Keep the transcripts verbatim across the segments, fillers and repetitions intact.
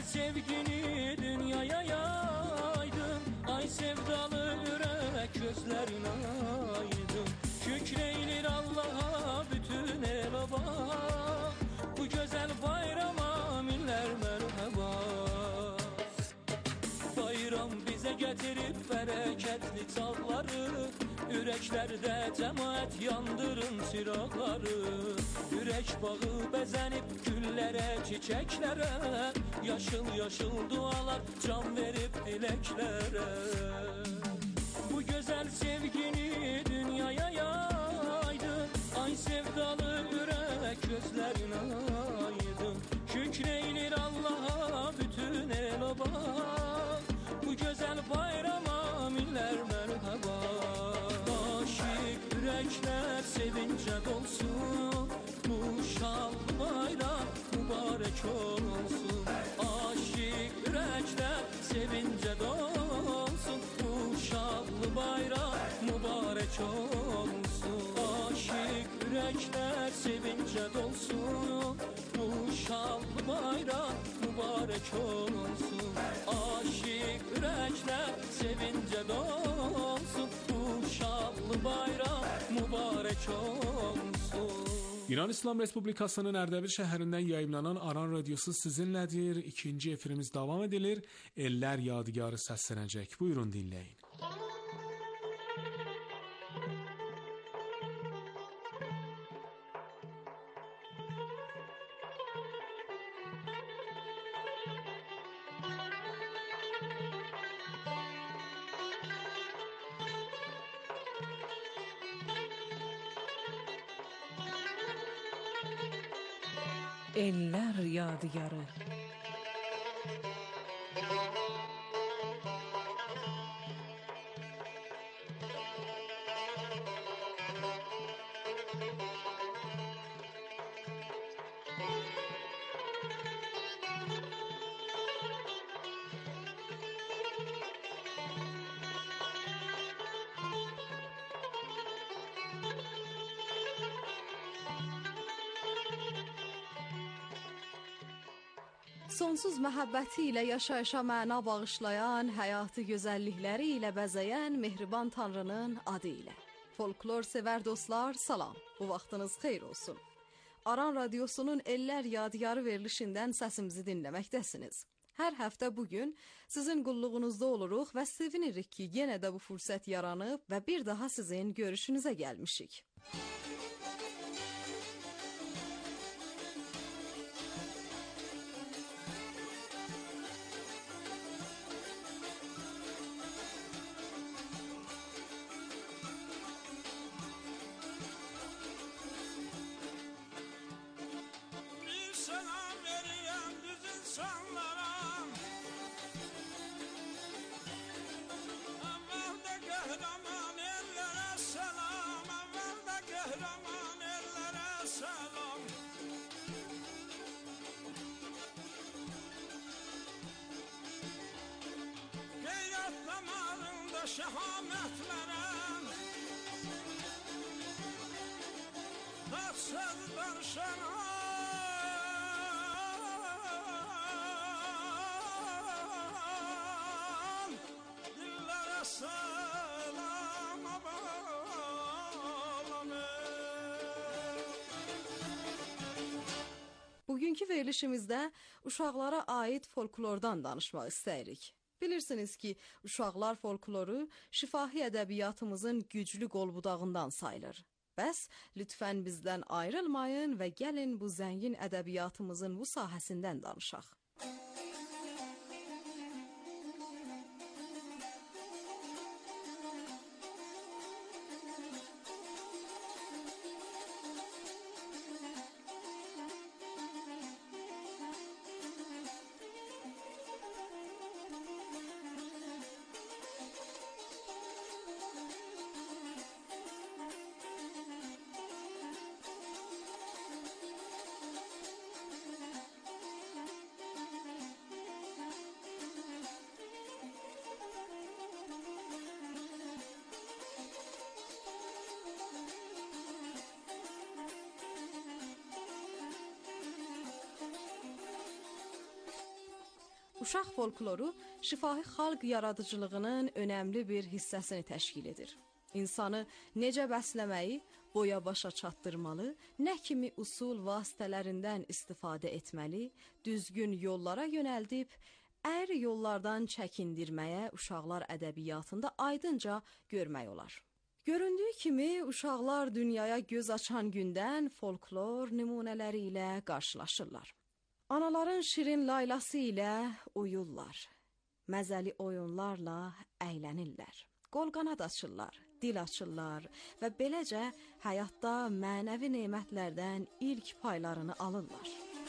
sevgini dünyaya yaydın. Ay sevdalı yürek gözlerin aydın. Şükreylir Allah'a bütün el oba, bu güzel bayrama minler merhaba. Bayram bize getirip bereketli çağları, yüreklerde cemaat yandırın çıraqları. Yürek bağı bezenip güllere, çiçeklere, yaşıl yaşıl dualar can verip dileklere. Bu güzel sevgini dünyaya yaydın. Ay sevdalı yürek gözlerin aydın. Şükreylir Allah'a bütün el oba, bu güzel bayrama minler merhaba. Aşık yürekler sevince dolsun, bu şal bayram mübarek olsun. Aşık yürekler sevince dolsun, bu şal bayram mübarek olsun. Aşık yürekler sevince dolsun, bu şal bayram mübarek olsun. Aşık yürekler sevince dolsun, bu şal bayram mübarek olsun. İran İslam Respublikasının Ərdəbil şəhərindən yayımlanan Aran Radiosu sizinlədir. İkinci efirimiz davam edilir. Ellər yadigarı səslənəcək. Buyurun dinləyin. Eller yadigarı. Sonsuz məhəbbəti ilə yaşayışa məna bağışlayan, həyatı gözəllikləri ilə bəzəyən mehriban Tanrının adı ilə. Folklor sevər dostlar, salam. Bu vaxtınız xeyir olsun. Aran Radiosunun Ellər Yadigarı verilişindən səsimizi dinləməkdəsiniz. Hər həftə bugün sizin qulluğunuzda oluruq və sevinirik ki, yenə də bu fürsət yaranıb və bir daha sizin görüşünüzə gəlmişik. Şehamet veren tatsız darşanan dillere selam bağlamış. Bugünkü verilişimizdə uşaqlara aid folklordan danışmaq istəyirik. Bilirsiniz ki, uşaqlar folkloru şifahi ədəbiyyatımızın güclü qolbudağından sayılır. Bəs, lütfən bizdən ayrılmayın və gəlin bu zəngin ədəbiyyatımızın bu sahəsindən danışaq. Uşaq folkloru şifahi xalq yaradıcılığının önəmli bir hissəsini təşkil edir. İnsanı necə bəsləməyi, boya başa çatdırmalı, nə kimi usul vasitələrindən istifadə etməli, düzgün yollara yönəldib, əyri yollardan çəkindirməyə uşaqlar ədəbiyyatında aydınca görmək olar. Göründüyü kimi uşaqlar dünyaya göz açan gündən folklor nümunələri ilə qarşılaşırlar. Anaların şirin laylası ilə uyurlar, məzəli oyunlarla əylənirlər, qolqanad açırlar, dil açırlar və beləcə həyatda mənəvi nemətlərdən ilk paylarını alırlar.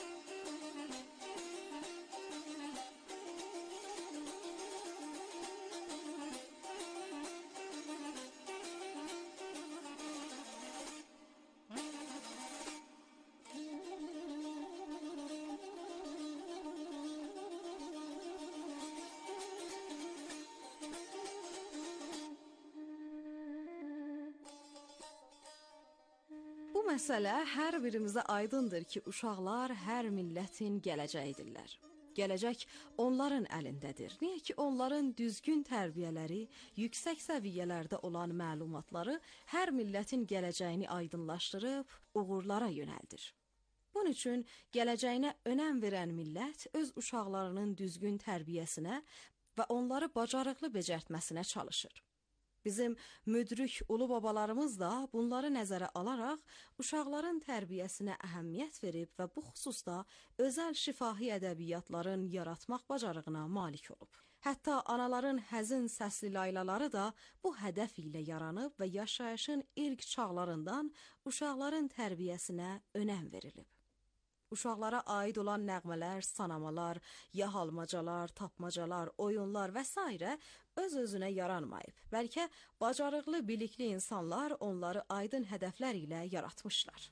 Bu məsələ hər birimizə aydındır ki, uşaqlar hər millətin gələcəyidirlər. Gələcək onların əlindədir. Niyə ki, onların düzgün tərbiyələri, yüksək səviyyələrdə olan məlumatları hər millətin gələcəyini aydınlaşdırıb, uğurlara yönəldir. Bunun üçün gələcəyinə önəm verən millət öz uşaqlarının düzgün tərbiyəsinə və onları bacarıqlı becərtməsinə çalışır. Bizim müdrik ulu babalarımız da bunları nəzərə alaraq uşaqların tərbiyəsinə əhəmiyyət verib və bu xüsusda özəl şifahi ədəbiyyatların yaratmaq bacarığına malik olub. Hətta anaların həzin səsli laylaları da bu hədəf ilə yaranıb və yaşayışın ilk çağlarından uşaqların tərbiyəsinə önəm verilib. Uşaqlara aid olan nəğmələr, sanamalar, yahalmacalar, tapmacalar, oyunlar və s. öz-özünə yaranmayıb. Bəlkə bacarıqlı, bilikli insanlar onları aydın hədəflər ilə yaratmışlar.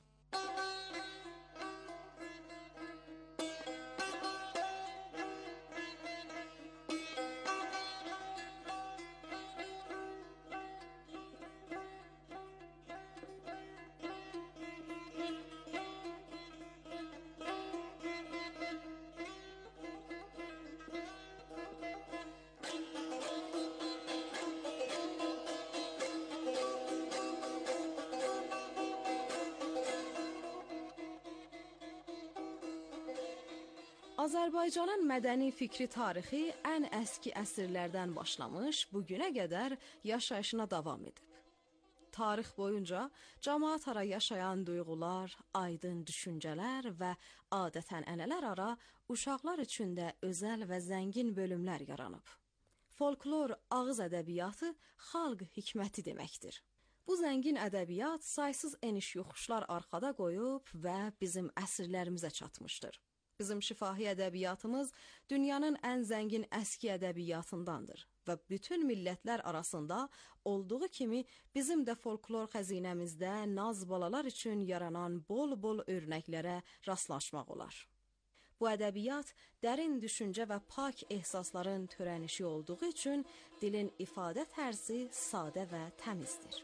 Azərbaycanın mədəni fikri tarixi ən əski əsrlərdən başlamış, bugünə qədər yaşayışına davam edib. Tarix boyunca cəmaət ara yaşayan duyğular, aydın düşüncələr və adət-ənənələr ara uşaqlar üçün də özəl və zəngin bölümlər yaranıb. Folklor ağız ədəbiyyatı xalq hikməti deməkdir. Bu zəngin ədəbiyyat saysız eniş-yoxuşlar arxada qoyub və bizim əsrlərimizə çatmışdır. Bizim şifahi ədəbiyyatımız dünyanın ən zəngin əski ədəbiyyatındandır və bütün millətlər arasında olduğu kimi bizim də folklor xəzinəmizdə naz balalar üçün yaranan bol-bol örnəklərə rastlaşmaq olar. Bu ədəbiyyat dərin düşüncə və pak ehsasların törənişi olduğu üçün dilin ifadə tərzi sadə və təmizdir.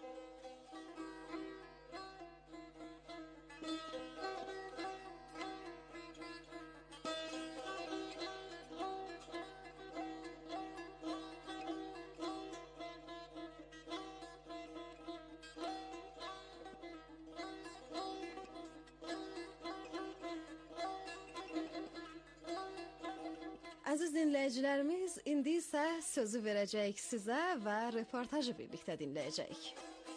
Əziz dinləyicilərimiz, indi isə sözü verəcəyik sizə və reportajı birlikdə dinləyəcəyik.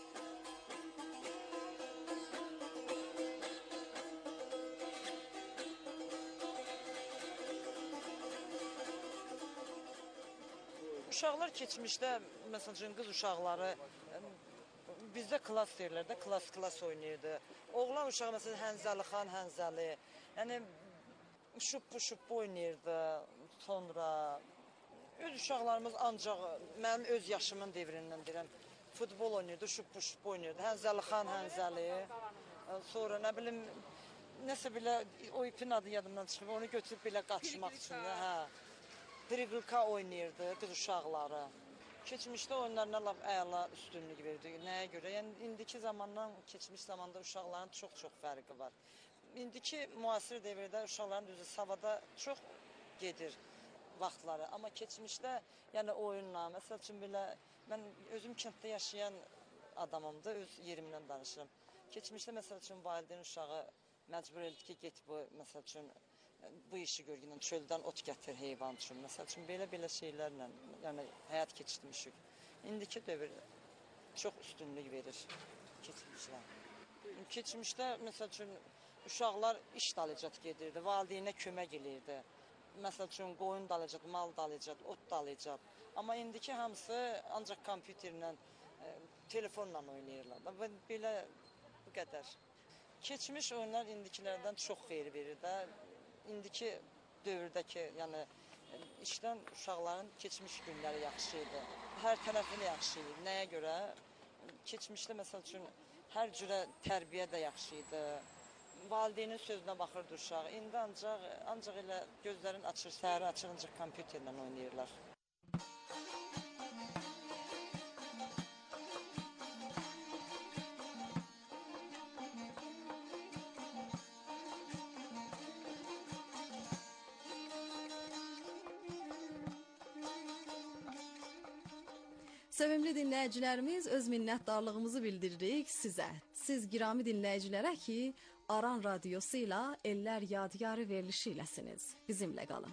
Uşaqlar keçmişdə, məsələn, qız uşaqları bizdə klas deyirlər də, klas-klas oynayırdı. Oğlan uşağı, məsələn, Hənzəli xan, Hənzəli, yəni şuppu-şuppu oynayırdı. Sonra öz uşaqlarımız ancaq mənim öz yaşımın devrindən deyirəm, futbol oynayırdı, şuppu-şuppu oynayırdı. Hənzəli xan, Hənzəli, sonra nə bilim, nəsə belə, o ipin adı yadımdan çıxıb, onu götürüb belə qaçmaq üçün də, hə. Driqılka oynayırdı qız uşaqları. Keçmişdə oyunlarına laf əla üstünlük verdi. Nəyə görə? Yəni, indiki zamandan, keçmiş zamanda uşaqların çox-çox fərqi var. İndiki müasir devirdə uşaqların düzü savada çox gedir. vaxtları. Amma keçmişdə, yəni oyunla, məsəl üçün belə, mən özüm kənddə yaşayan adamımdır, öz yerimdən danışıram. Keçmişdə, məsəl üçün, valideyn uşağı məcbur edildi ki, get bu, məsəl üçün, bu işi görgünən çöldən ot gətir heyvan üçün. Məsəl üçün, belə-belə şeylərlə, yəni həyat keçirmişik. İndiki dövr çox üstünlük verir keçmişlə. Keçmişdə, məsəl üçün, uşaqlar iş dalıcat gedirdi, valideynə kömək edirdi. Məsəl üçün, qoyun dalıcat, mal dalıcat, ot dalıcat. Amma indiki hamısı ancaq kompüterlə, e, telefonla oynayırlar. Və belə bu qədər. Keçmiş oyunlar indikilərdən çox xeyir verir də. İndiki dövrdəki, yəni işdən uşaqların keçmiş günləri yaxşı idi. Hər tərəfini yaxşı idi. Nəyə görə? Keçmişdə, məsəl üçün, hər cürə tərbiyə də yaxşı idi. Valideynin sözünə baxırdı uşaq. İndi ancaq, ancaq elə gözlərin açır, səhəri açır, ancaq kompüterlə oynayırlar. Sevimli dinləyicilərimiz, öz minnətdarlığımızı bildiririk sizə. Siz girami dinləyicilərə ki, Aran Radiosu ilə Ellər Yadigarı verilişi iləsiniz. Bizimlə qalın.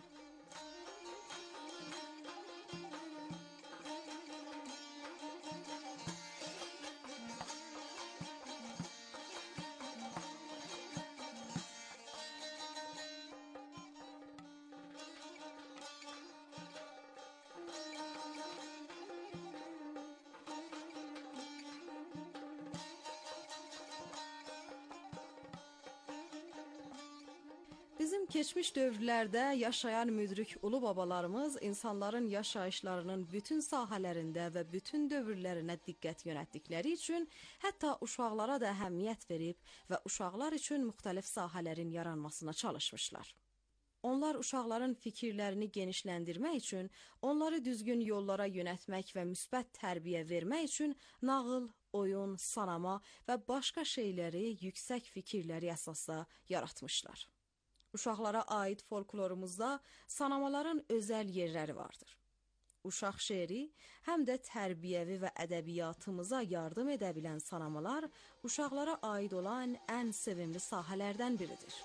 Bizim keçmiş dövrlərdə yaşayan müdrik ulu babalarımız insanların yaşayışlarının bütün sahələrində və bütün dövrlərinə diqqət yönəltdikləri üçün hətta uşaqlara da əhəmiyyət verib və uşaqlar üçün müxtəlif sahələrin yaranmasına çalışmışlar. Onlar uşaqların fikirlərini genişləndirmək üçün, onları düzgün yollara yönəltmək və müsbət tərbiyə vermək üçün nağıl, oyun, sanama və başqa şeyləri yüksək fikirləri əsasda yaratmışlar. Uşaqlara aid folklorumuzda sanamaların özəl yerləri vardır. Uşaq şeiri həm də tərbiyəvi və ədəbiyyatımıza yardım edə bilən sanamalar uşaqlara aid olan ən sevimli sahələrdən biridir.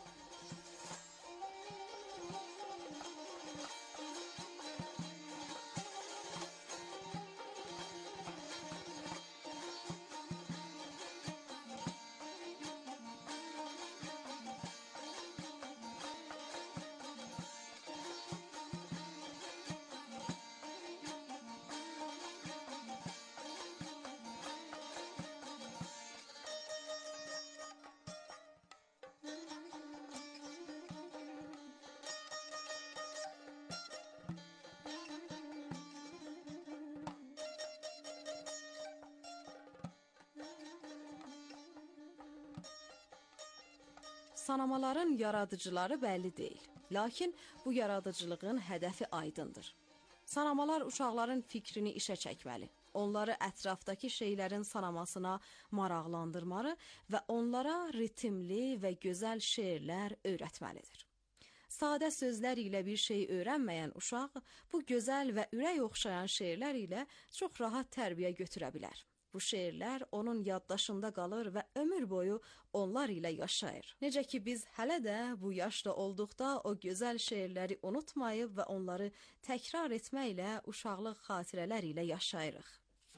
Sanamaların yaradıcıları bəlli deyil. Lakin bu yaradıcılığın hədəfi aydındır. Sanamalar uşaqların fikrini işə çəkməli, onları ətrafdakı şeylərin sanamasına maraqlandırmalı və onlara ritmli və gözəl şeirlər öyrətməlidir. Sadə sözlər ilə bir şey öyrənməyən uşaq bu gözəl və ürək oxşayan şeirlər ilə çox rahat tərbiyə götürə bilər. Bu şeirlər onun yaddaşında qalır və ömür boyu onlar ilə yaşayır. Necə ki biz hələ də bu yaşda olduqda o gözəl şeirləri unutmayıb və onları təkrar etməklə uşaqlıq xatirələr ilə yaşayırıq.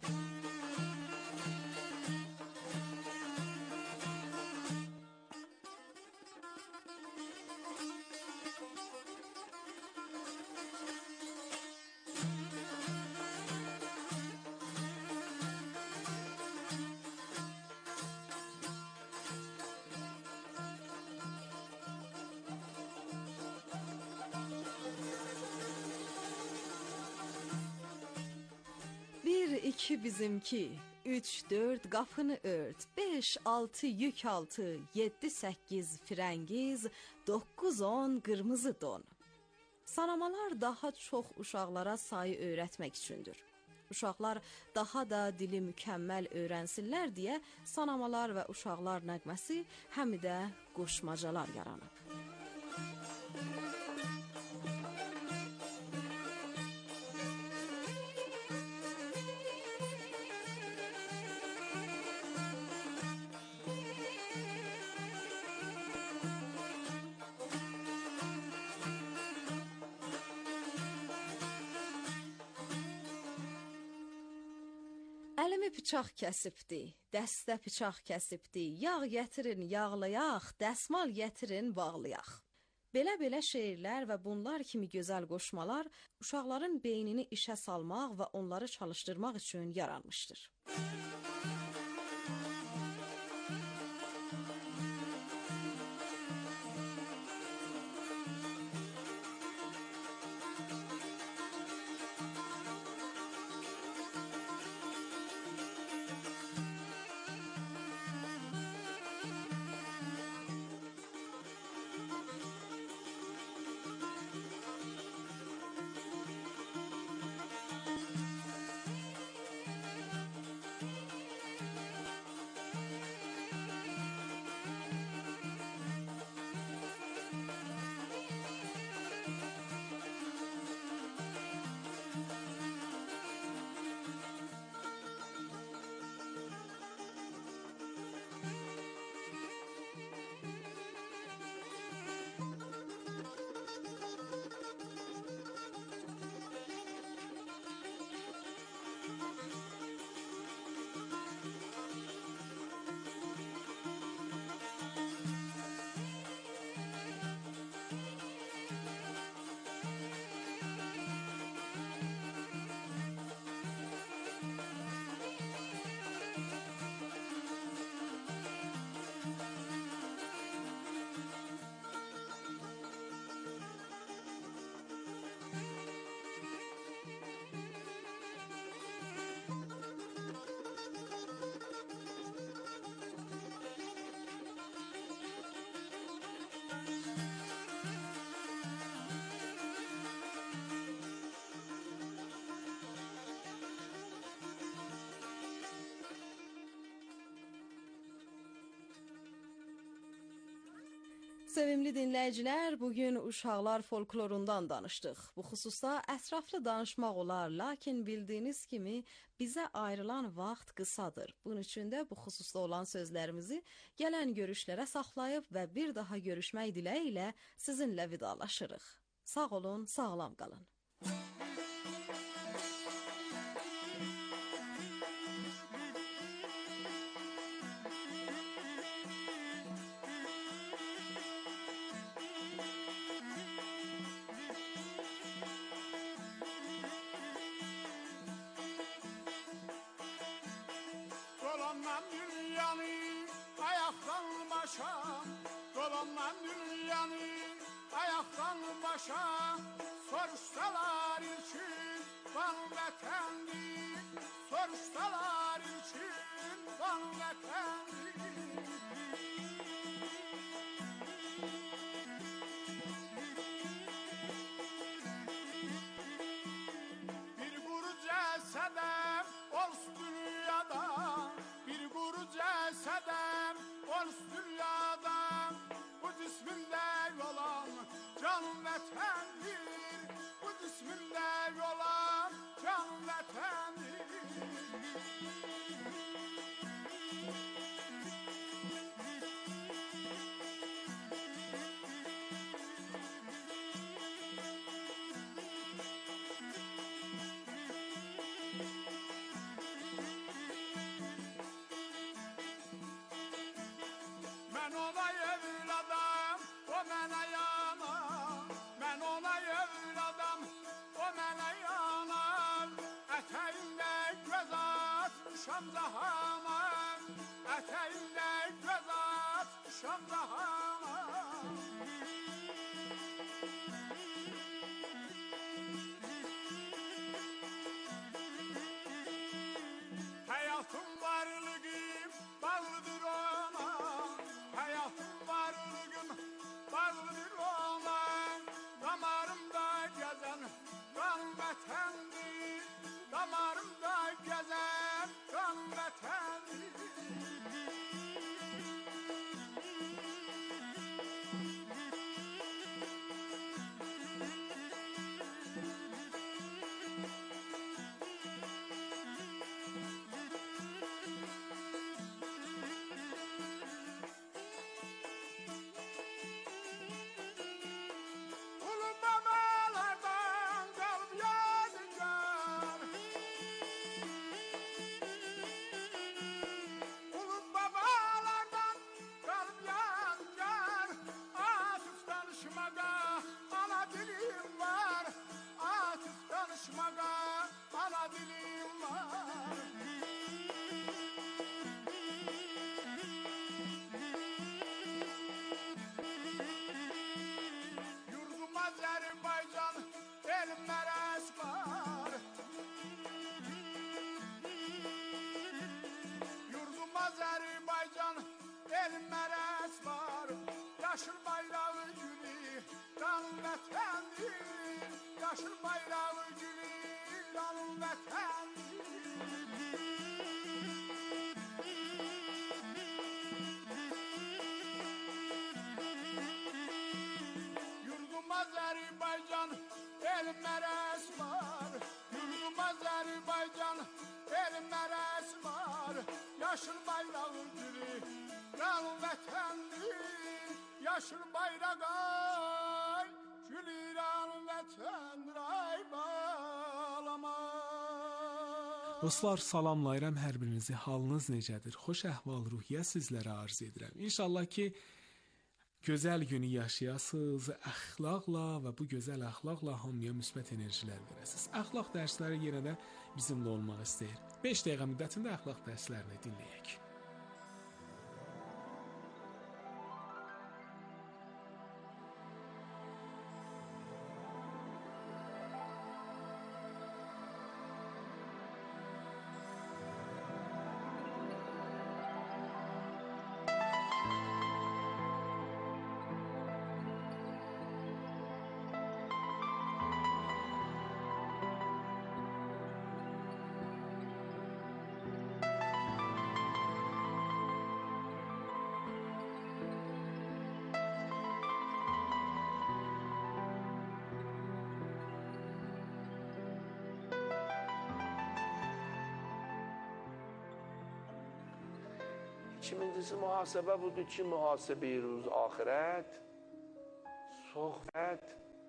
Bir, iki bizimki, üç, dört qapını ört, beş, altı yük altı, yeddi, səkkiz firəngiz, doqquz, on qırmızı don. Sanamalar daha çox uşaqlara sayı öyrətmək üçündür. Uşaqlar daha da dili mükəmməl öyrənsinlər deyə sanamalar və uşaqlar nəğməsi həm də qoşmacalar yaranıb. bıçaq kəsibdi, dəstə bıçaq kəsibdi. Yağ gətirin, yağlayaq, dəsmal gətirin, bağlayaq. Belə-belə şeirlər və bunlar kimi gözəl qoşmalar uşaqların beynini işə salmaq və onları çalışdırmaq üçün yaranmışdır. Sevimli dinləyicilər, bugün uşaqlar folklorundan danışdıq. Bu xüsusda ətraflı danışmaq olar, lakin bildiyiniz kimi bizə ayrılan vaxt qısadır. Bunun üçün də bu xüsusda olan sözlərimizi gələn görüşlərə saxlayıb və bir daha görüşmək diləyi ilə sizinlə vidalaşırıq. Sağ olun, sağlam qalın. Dolanmam dünyanı ayaktan başa, dolanmam dünyanı ayaktan başa. Soruşsalar için van vatandı, soruşsalar için van vatandı. Bir kuru cesedem olsun dünyada, bir kuru cesedem olsun dünyada. Bu cisminde olan can vatandır, bu cisminde olan can vatandır. Ben ona evladım, o mənə yana. Ben ona evladım, o mənə yana. Ətəyində göz atmışam cahana, ətəyində göz atmışam cahana. Hayatım varlığım bağlıdır ona, hayatım varlığım bağlıdır ona. Damarımda gezen kan vatandır, damarımda gezen kan vatandır. Ulu babalardan kalp yadigar, elmerez var. Yurdum Azerbaycan elmerez var. Yaşıl bayrağı gülü kanun vətəndir. Yaşıl bayrağı gülü kanun vətəndir. Yurdum Azerbaycan elmerez var. Yurdum Azerbaycan elmerez var. Yaşıl bayrağı gülü kanun vətəndir. Yaşıl bayraq ay gülüran vətən ray bağlama. Dostlar, salamlayıram hər birinizi. Halınız necədir? Xoş əhval-ruhiyyə sizlərə arz edirəm. İnşallah ki, gözəl günü yaşayasınız, əxlaqla və bu gözəl əxlaqla hamıya müsbət enerjilər verəsiniz. Əxlaq dərsləri yenə də bizimlə olmaq istəyir. beş dəqiqə müddətində əxlaq dərslərini dinləyək. İkincisi mühasibə budur ki, mühasibə-i ruz axirət, sohbət,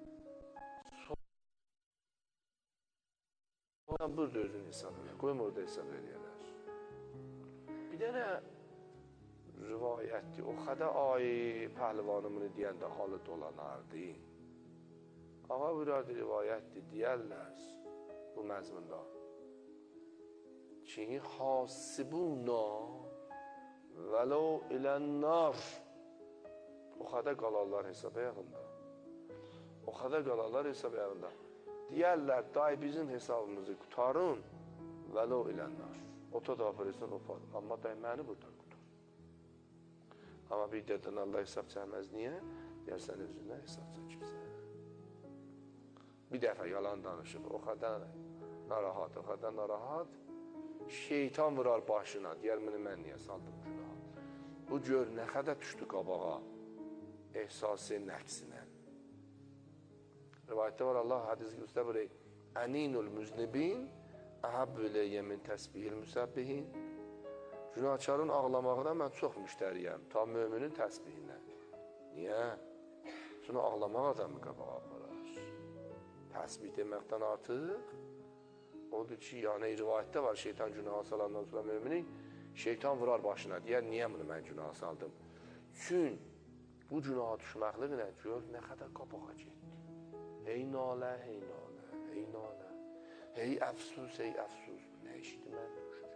sohbət, burada özünü hesab edir, qoyum orada hesab edirlər. Bir dənə rivayətdir, o xədə ayı pəhlivanımını deyəndə halı dolanardı. Ağa buradı rivayətdir, deyərlər bu məzmunda ki, xasibuna vəlo ilən-nar. O xədə qalarlar hesab ayağında. O xədə qalarlar hesab ayağında. Deyərlər, day bizim hesabımızı qutarın, vəlo ilən-nar. Ota da aparırsan, amma day məni burada qutar. Amma bir dədən Allah hesab çəkməz, niyə? Deyərsən, özündən hesab çəkibsən. Bir dəfə yalan danışıb, o xədə narahat, o xədə narahat, şeytan vurar başına, deyər, məni mən niyə saldım günah? Bu gör, nə qədər düşdü qabağa, ehsası nəqsinə. Rivayətdə var, Allah hədisi göstər burayı, əninul müznibin, əhəb iləyyə min təsbihil müsəbbihin. Günahkarın ağlamağına mən çox müştəriyəm, ta müminin təsbihinə. Niyə? Sonra ağlamaq adamı qabağa aparar. Təsbih deməkdən artıq, odur ki, yəni rivayətdə var, şeytan günaha salandan sonra müminin, şeytan vurar başına, deyər, niyə bunu mən günaha saldım? Çün, bu günaha düşməkliğinə gör, nə qədər qabağa getdi. Ey nalə, ey nalə, ey nalə, ey əfsus, ey əfsus, nə işdi mən düşdü?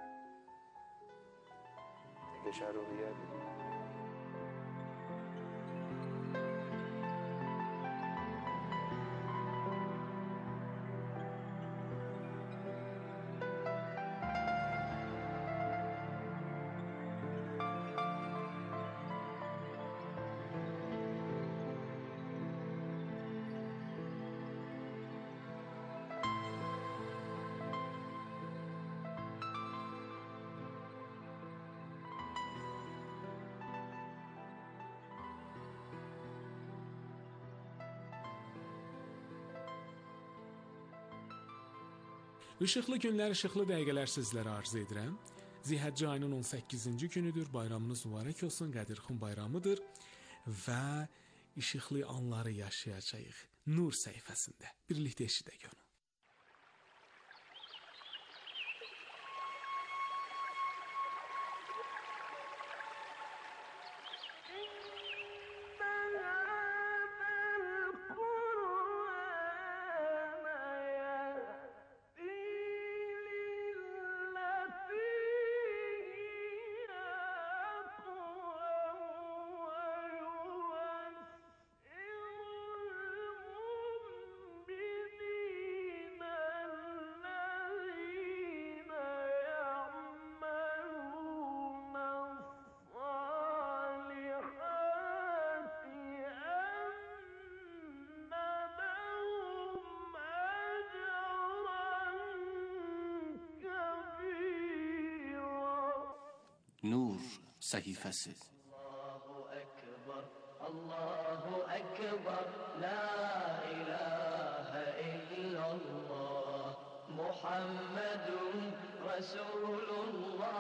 Geçər ruhiyə bilir. İşıqlı günlər, işıqlı dəqiqələr sizlərə arz edirəm. Zilhəccə ayının on səkkizinci günüdür, bayramınız mübarək olsun, Qədirxan bayramıdır və işıqlı anları yaşayacağıq Nur səhifəsində. Birlikdə eşidək onu. Beni Nur səhifəsi. Allahu Ekber, Allahu Ekber, La ilahe illallah, Muhammedun Resulullah,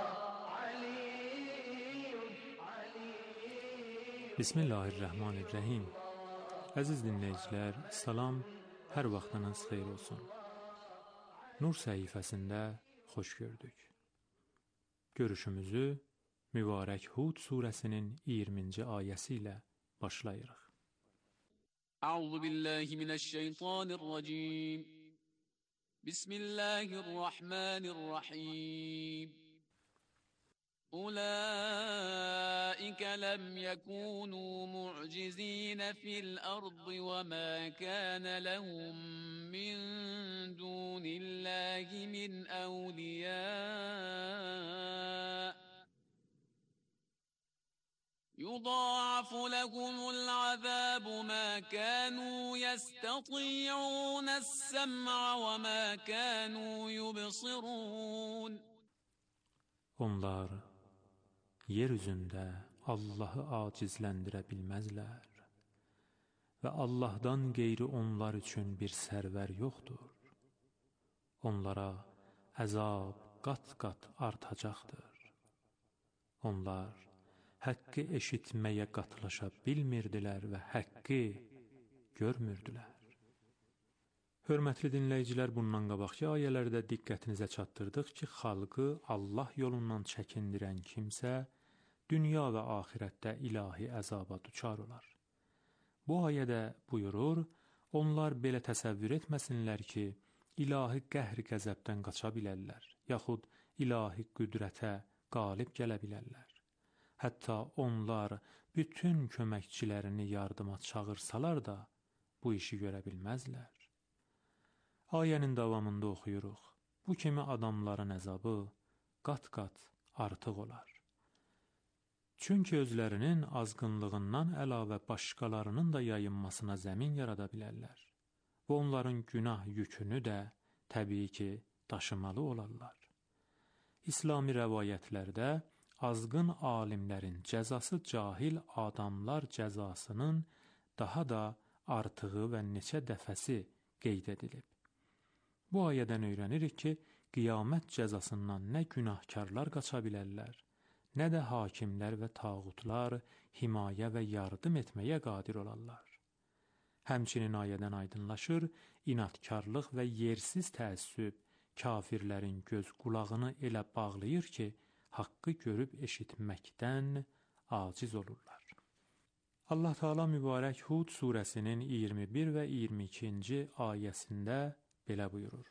Aliyyun, Aliyyun. Bismillahirrahmanirrahim. Əziz dinləyicilər, salam, hər vaxtınız xeyir olsun. Nur səhifəsində xoş gördük. Görüşümüzü mübarək Hud surəsinin iyirminci ayəsi ilə başlayırıq. Əuzu billahi mineşşeytanirracim. Bismillahirrahmanirrahim. أولئك لم يكونوا معجزين في الأرض وما كان لهم من دون الله من أولياء يضاعف لهم العذاب ما كانوا يستطيعون السمع وما كانوا يبصرون. Onlar yeryüzündə Allahı acizləndirə bilməzlər və Allahdan qeyri onlar üçün bir sərvər yoxdur. Onlara əzab qat-qat artacaqdır. Onlar həqqi eşitməyə qatlaşa bilmirdilər və həqqi görmürdülər. Hörmətli dinləyicilər, bundan qabaqki ayələrdə diqqətinizə çatdırdıq ki, xalqı Allah yolundan çəkindirən kimsə dünya və axirətdə ilahi əzaba düçar olar. Bu ayədə buyurur, onlar belə təsəvvür etməsinlər ki, ilahi qəhr-qəzəbdən qaça bilərlər, yaxud ilahi qüdrətə qalib gələ bilərlər. Hətta onlar bütün köməkçilərini yardıma çağırsalar da bu işi görə bilməzlər. Ayənin davamında oxuyuruq, bu kimi adamların əzabı qat-qat artıq olar. Çünki özlərinin azğınlığından əlavə başqalarının da yayınmasına zəmin yarada bilərlər və onların günah yükünü də təbii ki, daşımalı olarlar. İslami rəvayətlərdə azğın alimlərin cəzası cahil adamlar cəzasının daha da artığı və neçə dəfəsi qeyd edilib. Bu ayədən öyrənirik ki, qiyamət cəzasından nə günahkarlar qaça bilərlər, nə də hakimlər və tağutlar himayə və yardım etməyə qadir olarlar. Həmçinin ayədən aydınlaşır, inadkarlıq və yersiz təəssüb kafirlərin göz qulağını elə bağlayır ki, haqqı görüb eşitməkdən aciz olurlar. Allah Teala mübarək Hud surəsinin iyirmi bir və iyirmi ikinci ayəsində belə buyurur.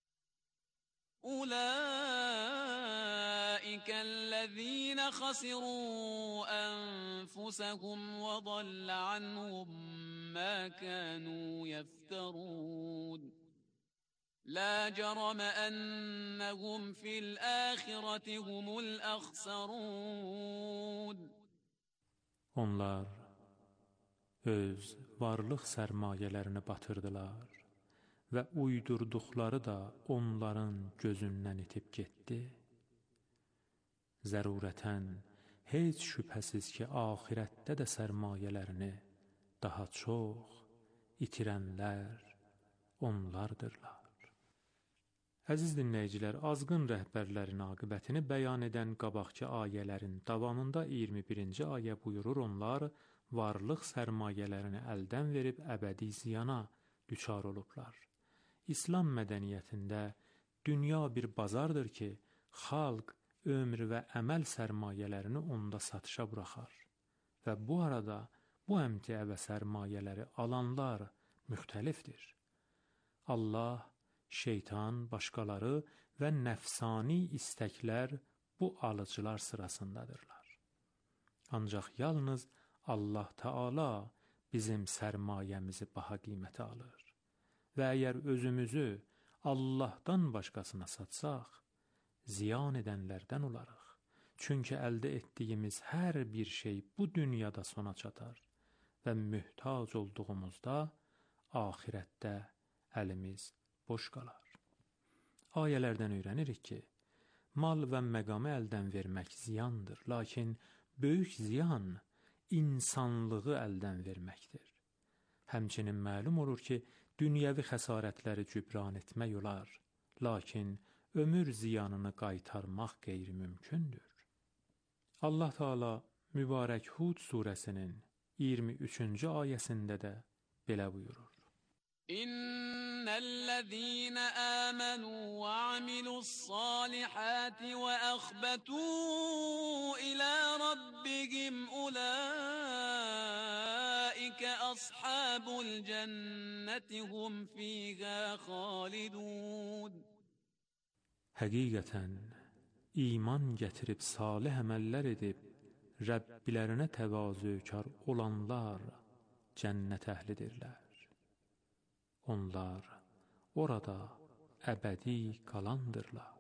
Ulaikellezine khasiru enfusahum ve dalla anhum ma kanu yefterun. La cerame ennehum fil ahireti humul akhsarun. Onlar öz varlıq sərmayələrini batırdılar və uydurduqları da onların gözündən itib getdi. Zərurətən, heç şübhəsiz ki, axirətdə də sərmayələrini daha çox itirənlər onlardırlar. Əziz dinləyicilər, azğın rəhbərlərin aqibətini bəyan edən qabaqki ayələrin davamında iyirmi birinci ayə buyurur, onlar varlıq sərmayələrini əldən verib əbədi ziyana düçar olublar. İslam mədəniyyətində dünya bir bazardır ki, xalq ömr və əməl sərmayələrini onda satışa buraxar və bu arada bu əmtiə və sərmayələri alanlar müxtəlifdir. Allah, şeytan, başqaları və nəfsani istəklər bu alıcılar sırasındadırlar. Ancaq yalnız Allah Teala bizim sərmayəmizi baha qiymətə alır. Və əgər özümüzü Allahdan başqasına satsaq, ziyan edənlərdən olarıq. Çünki əldə etdiyimiz hər bir şey bu dünyada sona çatar və mühtac olduğumuzda ahirətdə əlimiz boş qalar. Ayələrdən öyrənirik ki, mal və məqamı əldən vermək ziyandır, lakin böyük ziyan insanlığı əldən verməkdir. Həmçinin məlum olur ki, dünyəvi xəsarətləri cübran etmək olar, lakin ömür ziyanını qaytarmaq qeyri-mümkündür. Allah Teala mübarək Hud surəsinin iyirmi üçüncü ayəsində də belə buyurur. İnnellezîne âmenû ve amilussâlihâti ve ahbetû ilâ rabbihim ulâike ashabul cenneti hum fîhâ xâlidûn. Həqiqətən, iman gətirib salih əməllər edib, Rəbbilərinə təvazökar olanlar cənnət əhlidirlər. Onlar orada əbədi qalandırlar.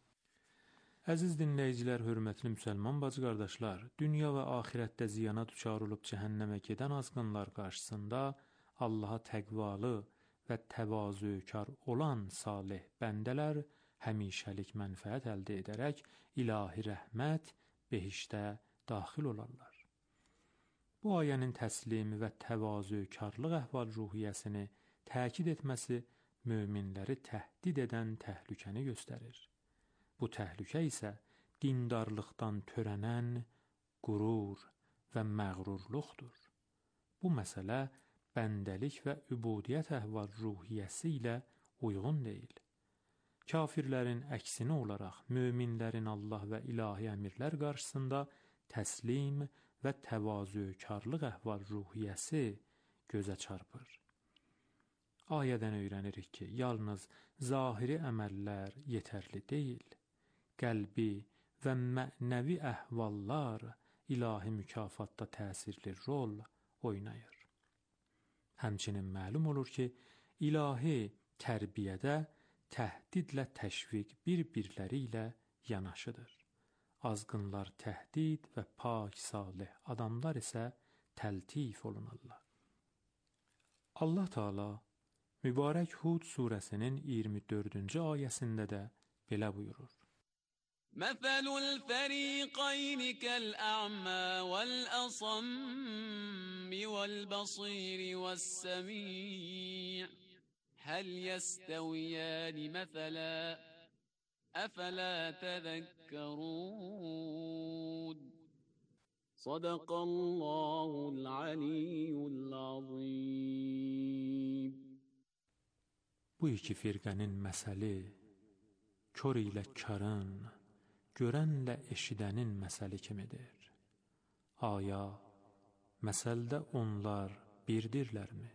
Əziz dinləyicilər, hörmətli müsəlman bacı qardaşlar, dünya və axirətdə ziyana düçar olub cəhənnəmə gedən azğınlar qarşısında Allaha təqvalı və təvazökar olan salih bəndələr həmişəlik mənfəət əldə edərək ilahi rəhmət, behiştə daxil olarlar. Bu ayənin təslimi və təvazökarlıq əhval-ruhiyyəsini təkid etməsi möminləri təhdid edən təhlükəni göstərir. Bu təhlükə isə dindarlıqdan törənən qürur və məğrurluqdur. Bu məsələ bəndəlik və übudiyyət əhval-ruhiyyəsi ilə uyğun deyil. Kafirlərin əksinə olaraq möminlərin Allah və ilahi əmirlər qarşısında təslim və təvazökarlıq əhval-ruhiyyəsi gözə çarpır. Ayədən öyrənirik ki, yalnız zahiri əməllər yetərli deyil, qəlbi və mənəvi əhvallar ilahi mükafatda təsirli rol oynayır. Həmçinin məlum olur ki, ilahi tərbiyədə təhdidlə təşviq bir-birləri ilə yanaşıdır. Azğınlar təhdid və pak salih adamlar isə təltif olunarlar. Allah Teala mübarək Hud surəsinin iyirmi dördüncü ayəsində də belə buyurur. Məsəlul fəriqayni kəl-ə'mə vəl-əsammi vəl-basiri vəs-səmi' həl yəstəviyəni məsələ əfələ təzəkkərun. Sadaqallahul aliyyul azim. Bu iki firqənin məsəli, kör ilə karın, görənlə eşidənin məsəli kimidir. Aya, məsəldə onlar birdirlərmi?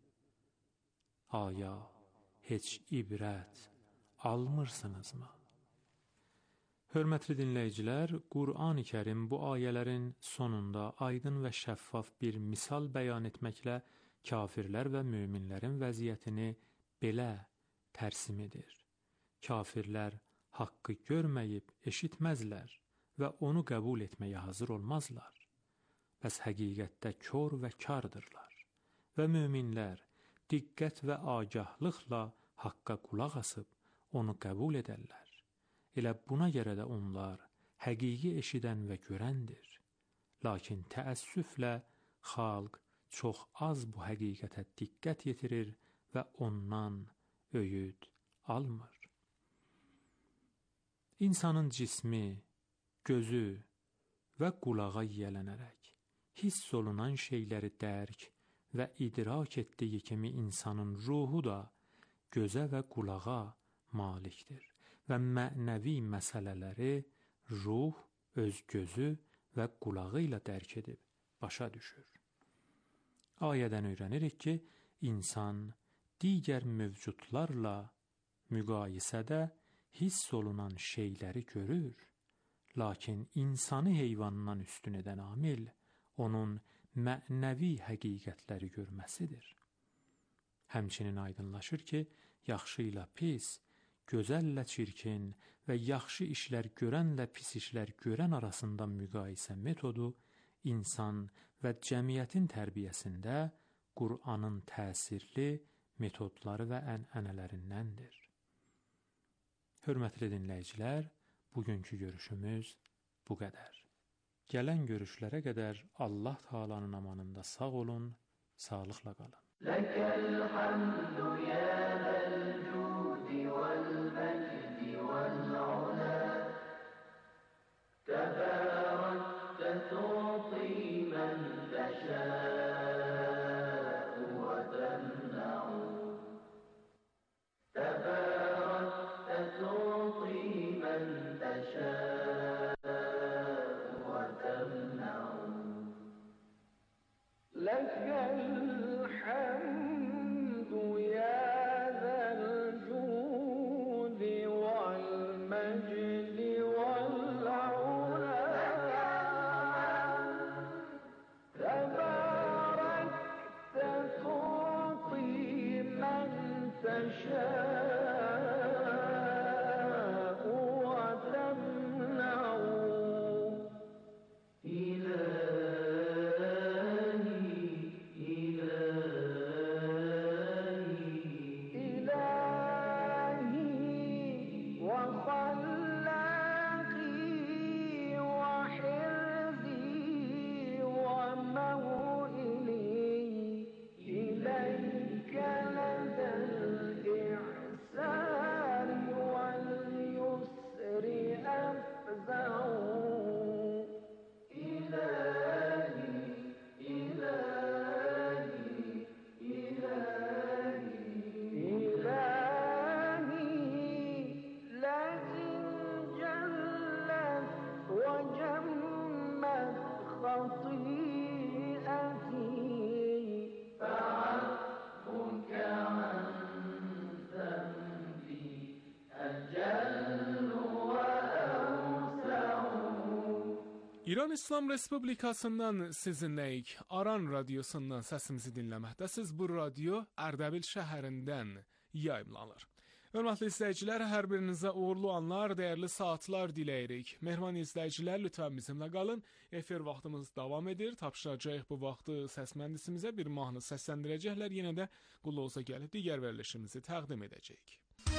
Aya, heç ibrət almırsınızmı? Hörmətli dinləyicilər, Qur'an-ı Kərim bu ayələrin sonunda aydın və şəffaf bir misal bəyan etməklə kafirlər və möminlərin vəziyyətini belə tərsim edir. Kafirlər haqqı görməyib eşitməzlər və onu qəbul etməyə hazır olmazlar. Bəs həqiqətdə kör və kardırlar və möminlər diqqət və agahlıqla haqqa qulaq asıb onu qəbul edərlər. Elə buna görə də onlar həqiqi eşidən və görəndir. Lakin təəssüflə xalq çox az bu həqiqətə diqqət yetirir və ondan öyüd almır. İnsanın cismi, gözü və qulağa yiyələnərək hiss olunan şeyləri dərk və idrak etdiyi kimi insanın ruhu da gözə və qulağa malikdir və mənəvi məsələləri ruh öz gözü və qulağı ilə dərk edib başa düşür. Ayədən öyrənirik ki, insan digər mövcudlarla müqayisədə hiss olunan şeyləri görür, lakin insanı heyvandan üstün edən amil onun mənəvi həqiqətləri görməsidir. Həmçinin aydınlaşır ki, yaxşı ilə pis, gözəllə çirkin və yaxşı işlər görənlə pis işlər görən arasında müqayisə metodu insan və cəmiyyətin tərbiyəsində Qur'anın təsirli metodları və ənənələrindəndir. Hörmətli dinləyicilər, bugünkü görüşümüz bu qədər. Gələn görüşlərə qədər Allah Taala'nın amanında sağ olun, sağlıqla qalın. Ləkəl hamdu ya zel-cudi vel-mecdi vel-ula Təbərəkdə tu'ti mən təşə'u və təmna'u Təbərəkdə tu'ti mən təşə'u və təmna'u Ləkəl الحمد يا ذا الجود والمجد والعلا تباركت تعطي من تشاء وتمنع İran İslam Respublikasından sizinləyik. Aran radiosundan səsimizi dinləməkdəsiz. Bu radio Ərdəbil şəhərindən yayımlanır. Hörmətli izləyicilər, hər birinizə uğurlu anlar, dəyərli saatlar diləyirik. Mehriban izləyicilər, lütfən bizimlə qalın. Efir vaxtımız davam edir. Tapşıracağıq bu vaxtı səs mühəndisimizə bir mahnı səsləndirəcəklər. Yenə də qulluğunuza gəlib digər verilişimizi təqdim edəcəyik.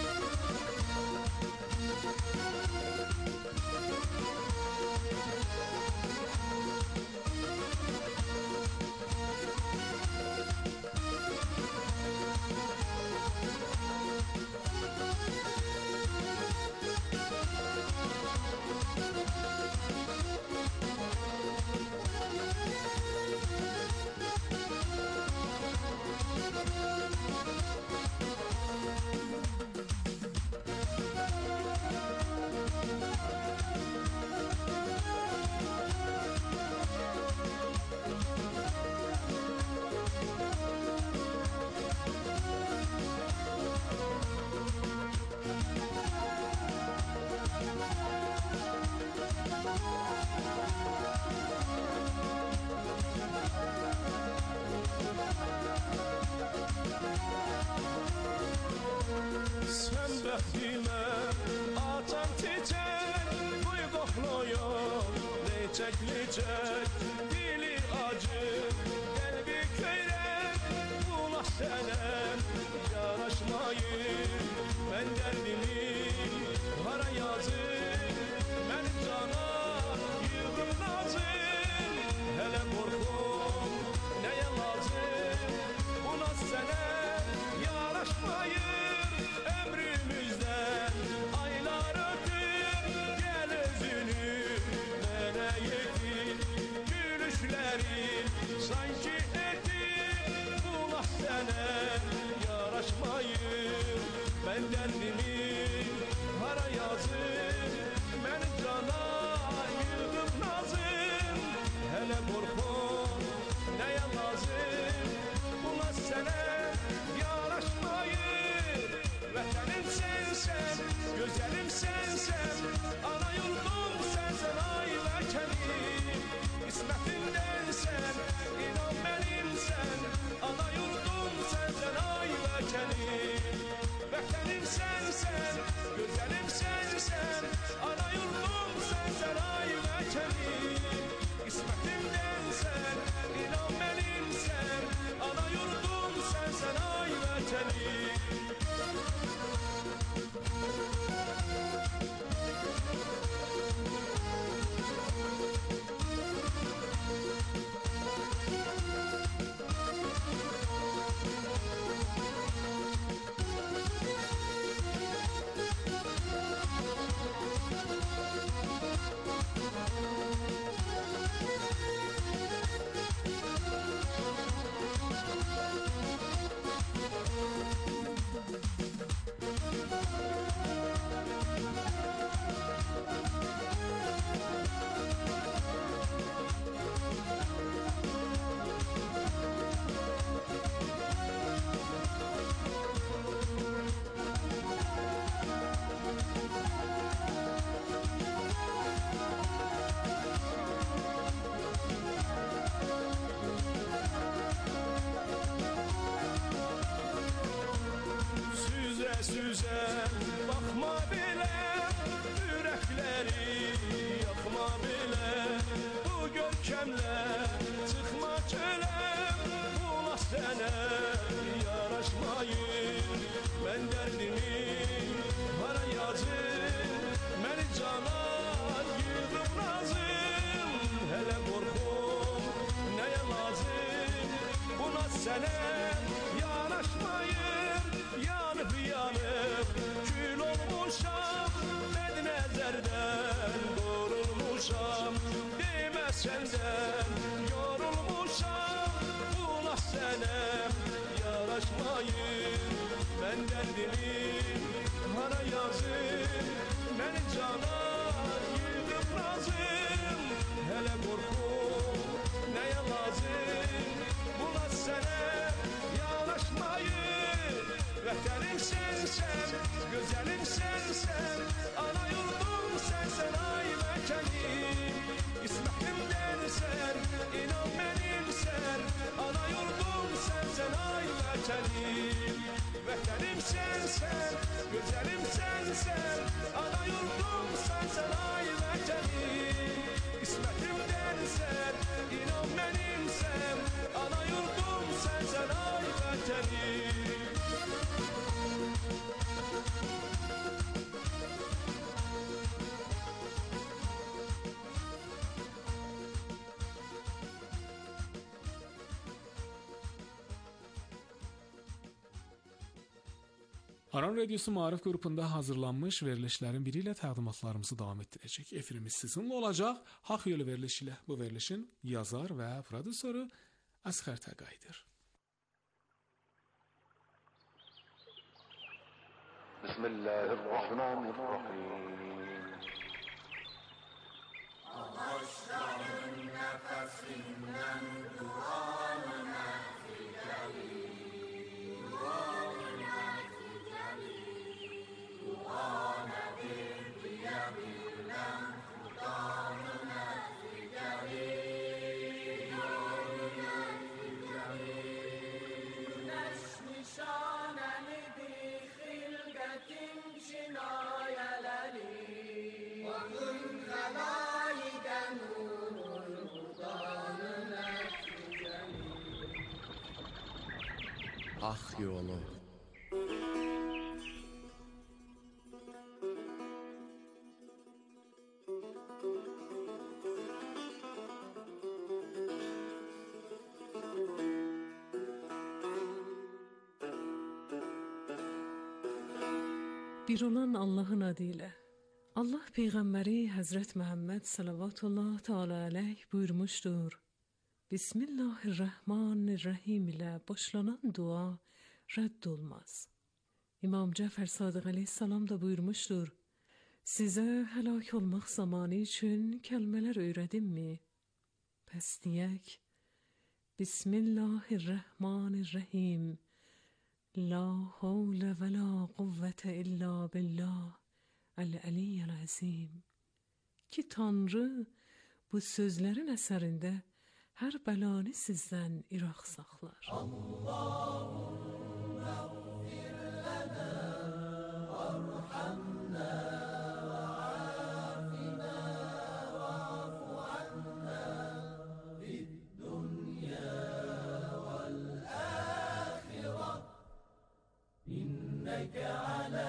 Lecek, dili acı, kalbi köyrek, bula senem yaraşmayır. Ben derdimi hara yazır, benim cana yığdım nazır. Hele korkum neye lazım, buna senem yaraşmayır. Ömrümüzden aylar ötür, gel özünü bana yedir. Gülüşlerin sanki etir, bula senem yaraşmayır. Ben derdimi hara yazır, benim cana yığdım nazır. Hele korkum neye lazım, buna senem yaraşmayır. Vətənim sensen, gözəlim sensen, ana yurdum sensen, ay vəkəlim. İsmətimdənsən, inan mənimsən, ana yurdum sensen, ay vəkəlim. Vətənim sensen, gözəlim sensen, ana yurdum sensen, ay vəkəlim. İsmətimdənsən, inan mənimsən, ana yurdum sensen, ay vəkəlim. süzən baxma belə, ürəkləri yaxma belə, bu görkəmlə çıxma çöləm, bula sənə yaraşmayır. Mən dərdimi hara yazım, məni cana yığıb nazım, hələ qorxum nəyə lazım, buna sənə yanaşmayır. Yanıb yanıb kül olmuşam, bəd nəzərdən qorulmuşam, demə səndən yorulmuşam, buna sənə yaraşmayır. Mən dərdimi hara yazım, məni cana yığıb nazım, hələ qorxum nəyə lazım, buna sənə yanaşmayır. Vətənim sənsən, gözəlim sənsən, ana yurdum sənsən, ay vətənim. İsmətimdənsən, inan mənimsən, ana yurdum sənsən, ay vətənim. Vətənim sənsən, gözəlim sənsən, ana yurdum sənsən, ay vətənim. İsmətimdənsən, inan mənimsən, ana yurdum sənsən, ay vətənim. Aran Radiosu Maarif qrupunda hazırlanmış verilişlərin biri ilə təqdimatlarımızı davam etdirəcək. Efirimiz sizinlə olacaq. Haqq yolu verilişi ilə. Bu verilişin yazar və prodüsörü Əsxər Təqaydır. Bismillahirrahmanirrahim. Ağaçların nəfəsindən duanı nəticəli, duanı nəticəli, duanə bir deyə biləm, xudanı nəticəli, duanı nəticəli. Günəş nişanəlidir xilqətin cinayələri, Bakın xəlayiqən nurul xudanı nəticəli. Haqq yolu. Bir olan Allahın adı ilə. Allah Peyğəmbəri Həzrət Məhəmməd salavatullah teala aleyh buyurmuşdur. Bismillahirrahmanirrahim ilə başlanan dua rədd olmaz. İmam Cəfər Sadiq aleyhissalam da buyurmuşdur. Sizə həlak olmaq zamanı üçün kəlmələr öyrədimmi? Pəs deyək. Bismillahirrahmanirrahim. La havle və la quvvətə illa billah. Əl-Əliyyəl Əzim. Ki Tanrı bu sözlərin əsərində hər bəlanı sizdən iraq saxlar. Allahümməğfir lənə vərhamnə və afinə və afu annə fid-dünya vəl-əxirə innəkə alə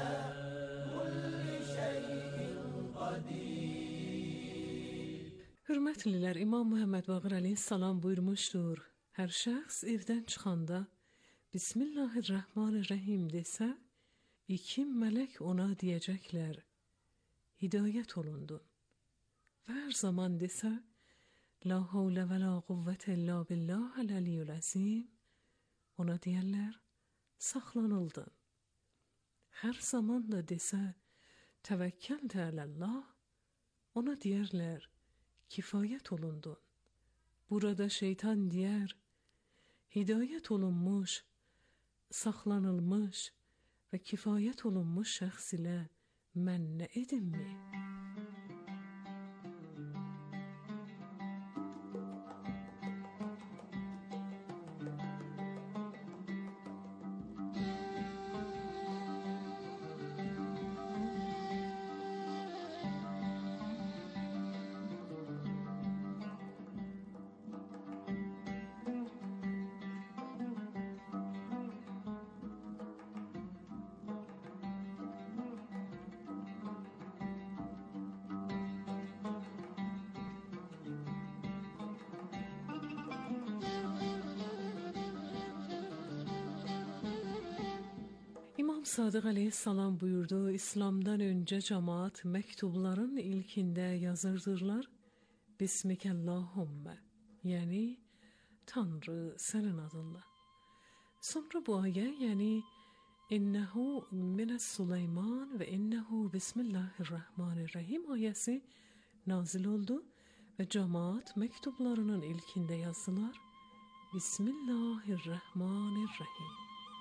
Hürmətlilər, İmam Muhammed Baqir aleyhissalam buyurmuşdur. Hər şəxs evdən çıxanda Bismillahirrahmanirrahim desə, iki mələk ona deyəcəklər, hidayət olundun. Və hər zaman desə, La havlə və la quvvətə illa billah əl-əliyyül əzim, ona deyərlər, saxlanıldın. Hər zaman da desə, təvəkkəltə ələllah, ona deyərlər, kifayət olundun. Burada şeytan deyər, hidayət olunmuş, saxlanılmış və kifayət olunmuş şəxs ilə mən nə edimmi? İmam Sadiq aleyhissalam buyurdu, İslam'dan önce cemaat mektubların ilkinde yazırdırlar. Bismikallahümme, yani Tanrı senin adınla. Sonra bu ayet, yani İnnehu mines Süleyman ve innehu bismillahirrahmanirrahim ayesi nazil oldu ve cemaat mektuplarının ilkinde yazdılar. Bismillahirrahmanirrahim.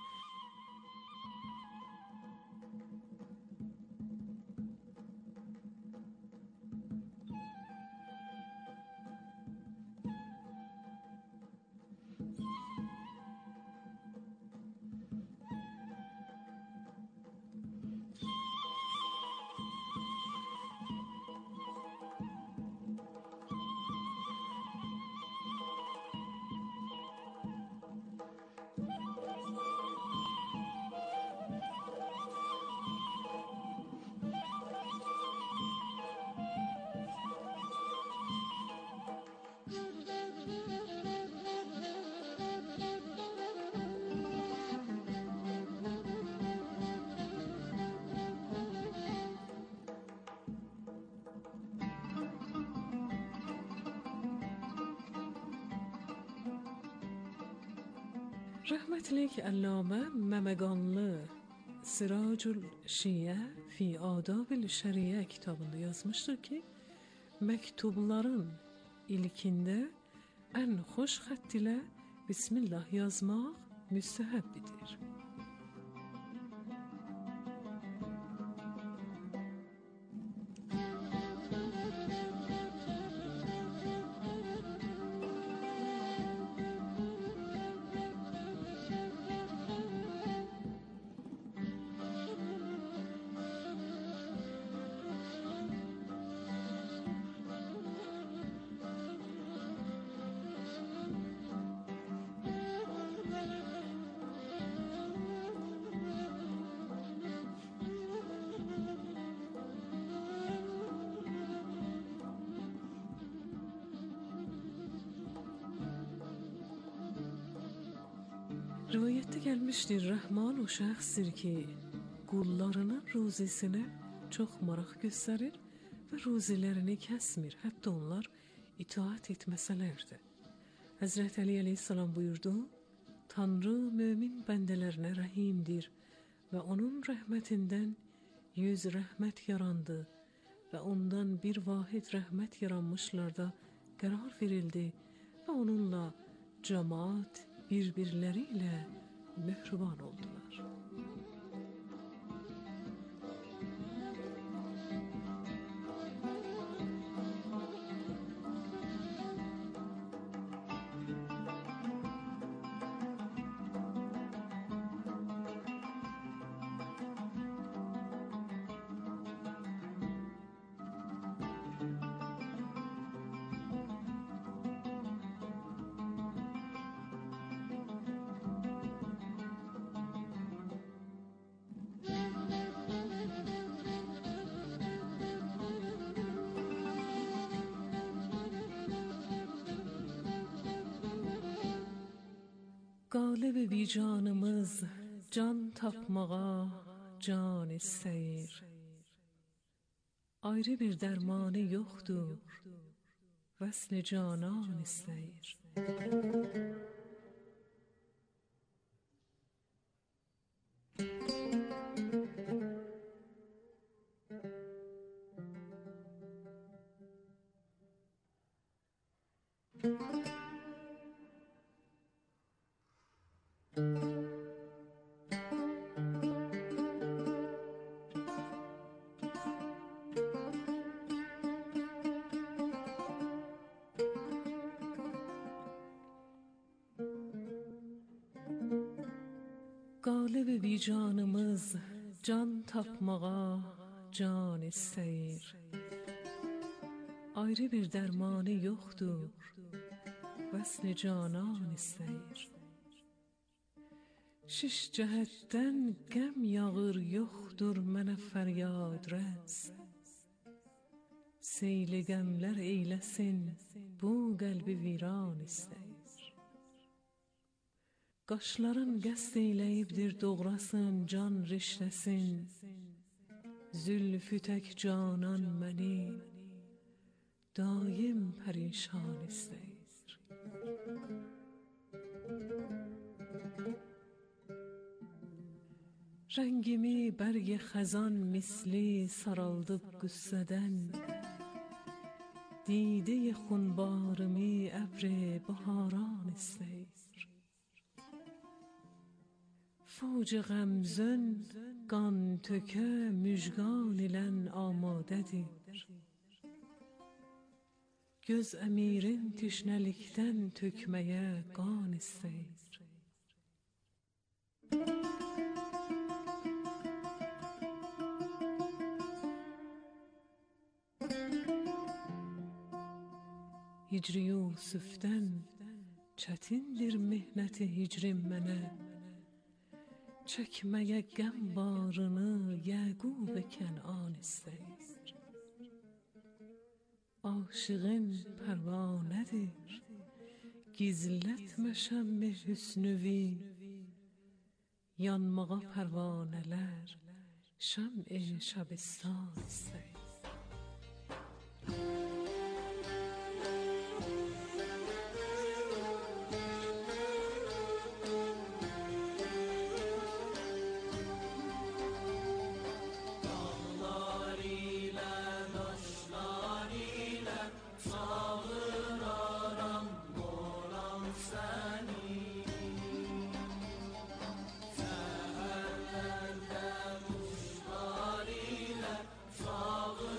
Rahmetlik Allame Memeganlı Siracül Şiye fi Adabil Şeriye kitabında yazmıştır ki mektupların ilkinde en hoş xətt ilə Bismillah yazmaq müstəhəbbidir. Rivayette gelmiştir, Rahman o şəxsdir ki, qullarının ruzisine çok maraq göstərir ve ruzilerini kəsmir, hətta onlar itaat etməsələrdir. Həzrət Ali aleyhissalam buyurdu, Tanrı mümin bəndələrinə rəhimdir ve onun rəhmətindən yüz rəhmət yarandı ve ondan bir vahid rəhmət yaranmışlarda qərar verildi ve onunla cemaat birbirleriyle mehriban oldular. Qalib vicdanımız can tapmağa can istəyir. Ayrı bir dərmanı yoxdur, vəsl canan istəyir. Qalib vicdanımız can tapmağa can istəyir. Ayrı bir dərmanı yoxdur, vəsl canan istəyir. Şiş cəhətdən qəm yağır, yoxdur mənə fəryad rəs. Seyli qəmlər eyləsin, bu qəlbi viran istəyir. Qaşların qəsd eyləyibdir doğrasın can rişləsin. Zülfü tək canan məni daim pərişan istəyir. Rəngimi bərg xəzan misli saraldıb qüssədən, دیده خونبارمی ابر بهاران istəyir. فوج غمزن qan tökə müjgan ilən amadədir. Göz əmirin tişnəlikdən tökməyə qan istəyir. Hicri Yusuf'dən çətindir mehnəti hicrim mənə. Çəkməyə qəm barını Yəqub Kənan istəyir. Aşığın pərvanədir, gizlətmə şəmm-i hüsnüvi. Yanmağa pərvanələr şəmm-i şəbistan istəyir. Sağ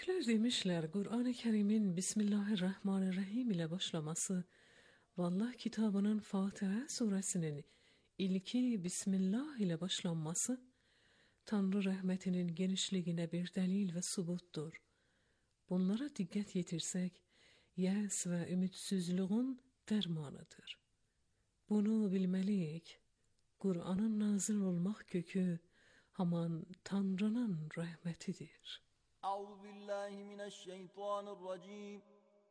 Türkler demişler Kur'an-ı Kerim'in Bismillahirrahmanirrahim ile başlaması ve Allah kitabının Fatiha suresinin ilki Bismillah ile başlanması Tanrı rahmetinin genişliğine bir delil ve subuttur. Bunlara dikkat yetirsek, yəs ve ümitsizliğin dermanıdır. Bunu bilmeliyik. Kur'an'ın nazil olmak kökü haman Tanrı'nın rahmetidir. Euzubillahimineşşeytanirracim.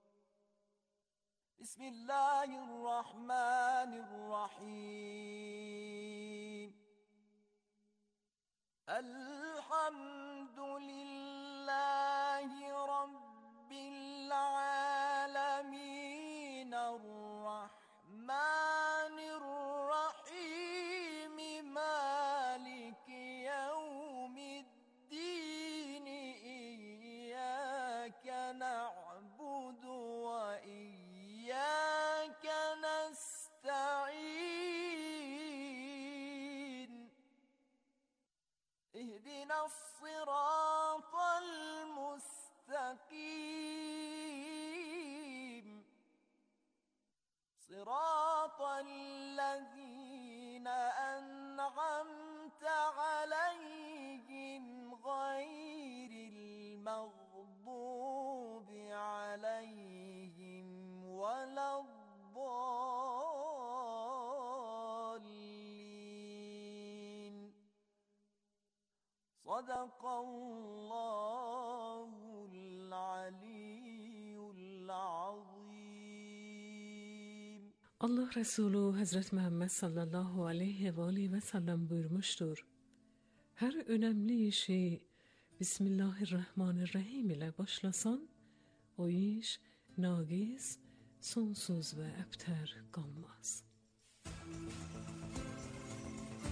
Bismillahirrahmanirrahim. Elhamdülillahi Rabbil alemin. Errahmanirrahim. Maliki yevmiddin. İyyâke na'budu ve iyyâke nesta'in. İhdinas sıratal mustakim. Sıratallezîne en'amte aleyhim gayril mağdubi aleyhim veleddallin. Sadakallahul aliyyul azim. Allah Resulü Hazret Muhammed sallallahu aleyhi ve aleyhi ve sellem buyurmuştur. Her önemli işi Bismillahirrahmanirrahim ile başlasan, o iş nagiz, sonsuz ve ebter kalmaz.